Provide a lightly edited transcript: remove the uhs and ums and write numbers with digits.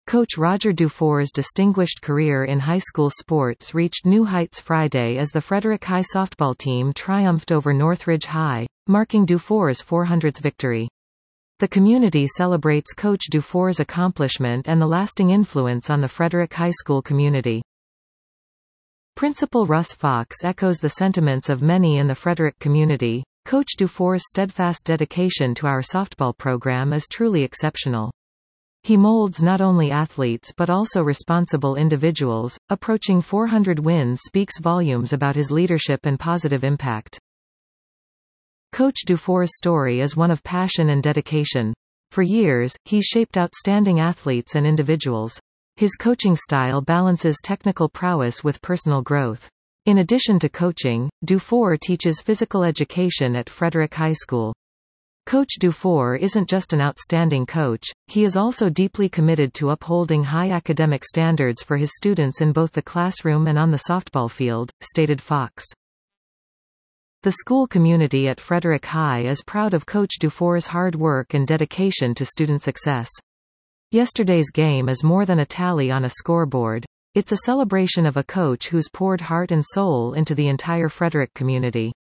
Coach Roger Dufour's distinguished career in high school sports reached new heights Friday as the Frederick High softball team triumphed over Northridge High, marking Dufour's 400th victory. The community celebrates Coach Dufour's accomplishment and the lasting influence on the Frederick High School community. Principal Russ Fox echoes the sentiments of many in the Frederick community. Coach Dufour's steadfast dedication to our softball program is truly exceptional. He molds not only athletes but also responsible individuals. Approaching 400 wins speaks volumes about his leadership and positive impact. Coach Dufour's story is one of passion and dedication. For years, he's shaped outstanding athletes and individuals. His coaching style balances technical prowess with personal growth. In addition to coaching, Dufour teaches physical education at Frederick High School. Coach Dufour isn't just an outstanding coach, he is also deeply committed to upholding high academic standards for his students in both the classroom and on the softball field, stated Fox. The school community at Frederick High is proud of Coach Dufour's hard work and dedication to student success. Yesterday's game is more than a tally on a scoreboard. It's a celebration of a coach who's poured heart and soul into the entire Frederick community.